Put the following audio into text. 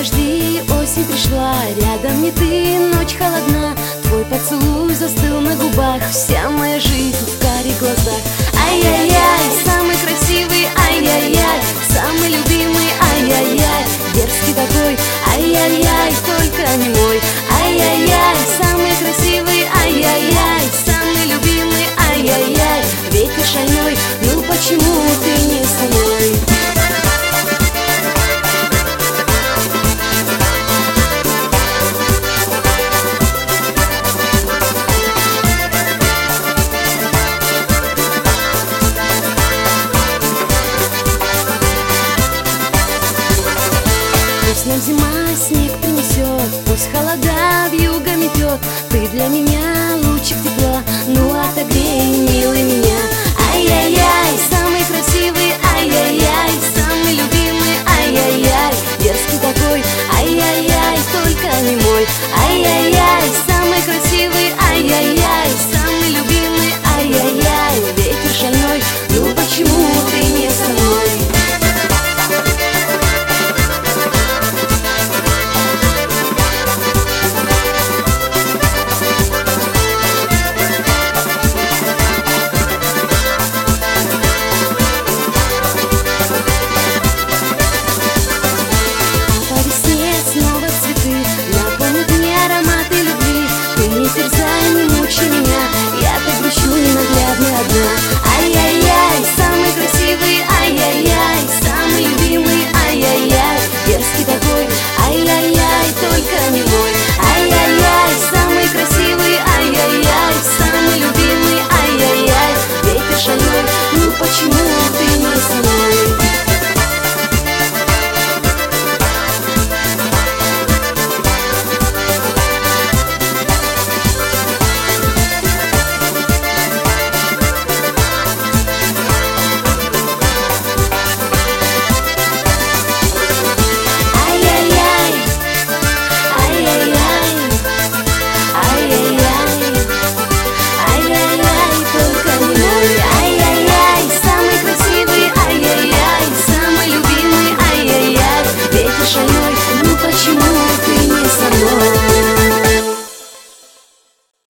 дожди, осень пришла, рядом не ты, ночь холодна. Твой поцелуй застыл на губах, вся моя жизнь в карих глазах. Ай-яй-яй, самый красивый, ай-яй-яй, самый любимый, ай-яй-яй, дерзкий такой, ай-яй-яй, только не мой. Ай-яй-яй, самый красивый, ай-яй-яй, самый любимый, ай-яй-яй, ветер шальной, ну почему ты не со мной? Пусть нам зима снег принесет, пусть холода вьюга метет, ты для меня лучик тепла, ну отогрей, милый, меня.